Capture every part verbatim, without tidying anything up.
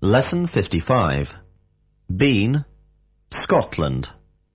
Lesson fifty-five. Been, Scotland.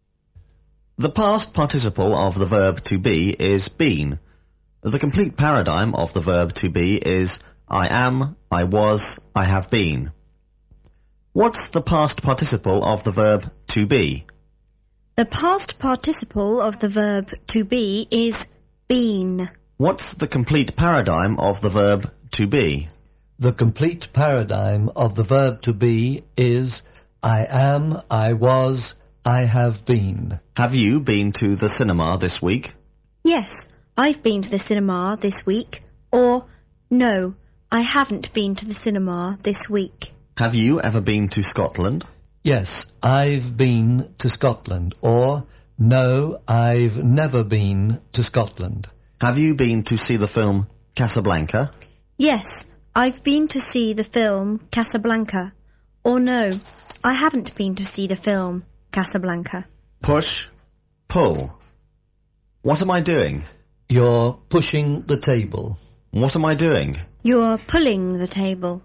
The past participle of the verb to be is been. The complete paradigm of the verb to be is I am, I was, I have been. What's the past participle of the verb to be? The past participle of the verb to be is been. What's the complete paradigm of the verb to be? The complete paradigm of the verb to be is I am, I was, I have been. Have you been to the cinema this week? Yes, I've been to the cinema this week. Or, no, I haven't been to the cinema this week. Have you ever been to Scotland? Yes, I've been to Scotland. Or, no, I've never been to Scotland. Have you been to see the film Casablanca? Yes, I've been to see the film Casablanca. Or no, I haven't been to see the film Casablanca. Push, pull. What am I doing? You're pushing the table. What am I doing? You're pulling the table.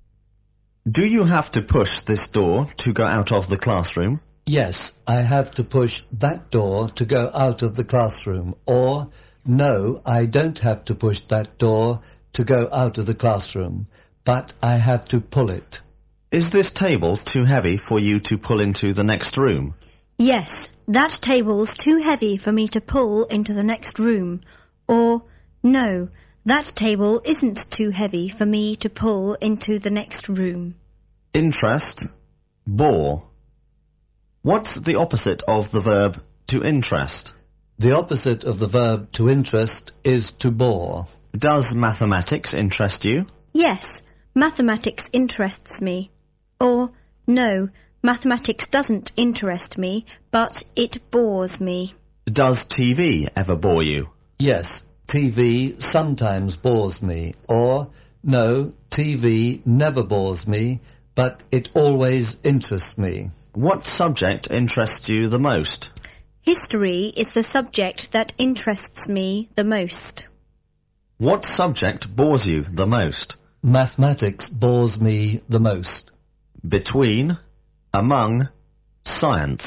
Do you have to push this door to go out of the classroom? Yes, I have to push that door to go out of the classroom. Or, no, I don't have to push that door to go out of the classroom, but I have to pull it. Is this table too heavy for you to pull into the next room? Yes, that table's too heavy for me to pull into the next room. Or, no, that table isn't too heavy for me to pull into the next room. Interest, bore. What's the opposite of the verb to interest? The opposite of the verb to interest is to bore. Does mathematics interest you? Yes, mathematics interests me. Or, no, mathematics doesn't interest me, but it bores me. Does T V ever bore you? Yes, T V sometimes bores me. Or, no, T V never bores me, but it always interests me. What subject interests you the most? History is the subject that interests me the most. What subject bores you the most? Mathematics bores me the most. Between, among, science.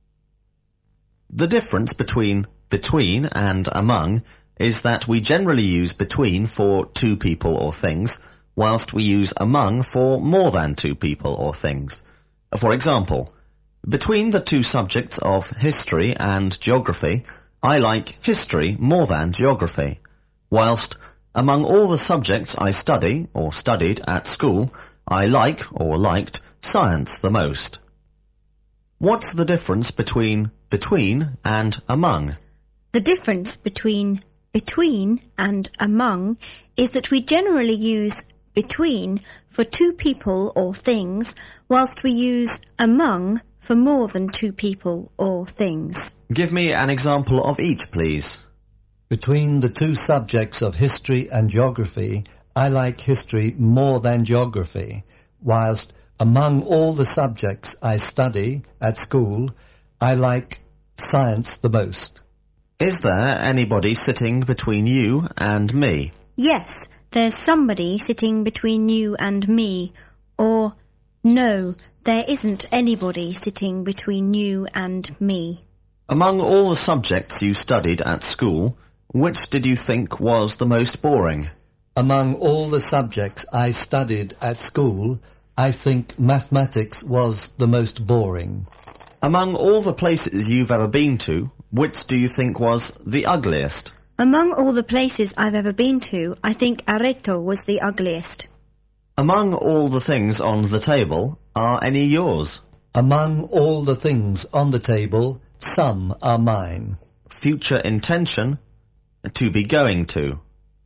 The difference between between and among is that we generally use between for two people or things, whilst we use among for more than two people or things. For example, between the two subjects of history and geography, I like history more than geography, whilst among all the subjects I study or studied at school, I like or liked science the most. What's the difference between between and among? The difference between between and among is that we generally use between for two people or things, whilst we use among for more than two people or things. Give me an example of each, please. Between the two subjects of history and geography, I like history more than geography, whilst among all the subjects I study at school, I like science the most. Is there anybody sitting between you and me? Yes, there's somebody sitting between you and me. Or, no, there isn't anybody sitting between you and me. Among all the subjects you studied at school, which did you think was the most boring? Among all the subjects I studied at school, I think mathematics was the most boring. Among all the places you've ever been to, which do you think was the ugliest? Among all the places I've ever been to, I think Areto was the ugliest. Among all the things on the table, are any yours? Among all the things on the table, some are mine. Future intention, to be going to.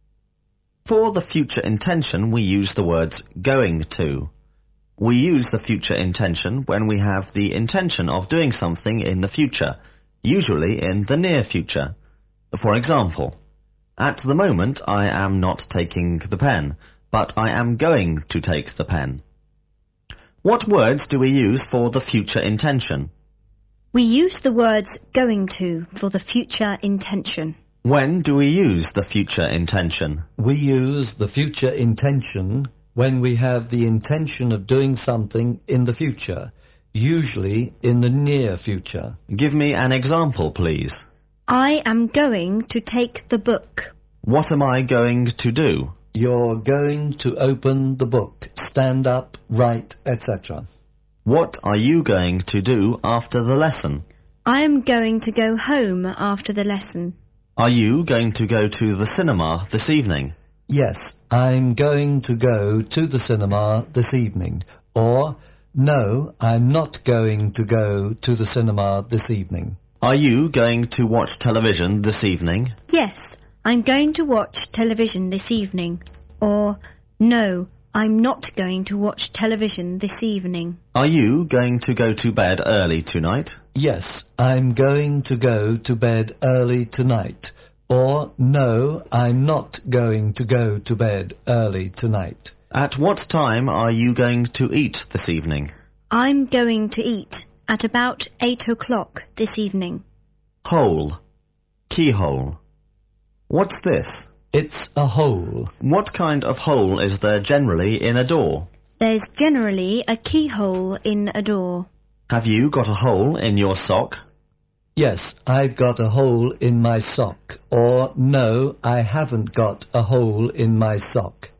For the future intention, we use the words going to. We use the future intention when we have the intention of doing something in the future, usually in the near future. For example, at the moment I am not taking the pen, but I am going to take the pen. What words do we use for the future intention? We use the words going to for the future intention. When do we use the future intention? We use the future intention when we have the intention of doing something in the future, usually in the near future. Give me an example, please. I am going to take the book. What am I going to do? You're going to open the book, stand up, write, et cetera. What are you going to do after the lesson? I am going to go home after the lesson. Are you going to go to the cinema this evening? Yes, I'm going to go to the cinema this evening. Or, no, I'm not going to go to the cinema this evening. Are you going to watch television this evening? Yes, I'm going to watch television this evening. Or, no, I'm not going to watch television this evening. Are you going to go to bed early tonight? Yes, I'm going to go to bed early tonight. Or, no, I'm not going to go to bed early tonight. At what time are you going to eat this evening? I'm going to eat at about eight o'clock this evening. Hole. Keyhole. What's this? It's a hole. What kind of hole is there generally in a door? There's generally a keyhole in a door. Have you got a hole in your sock? Yes, I've got a hole in my sock. Or, no, I haven't got a hole in my sock.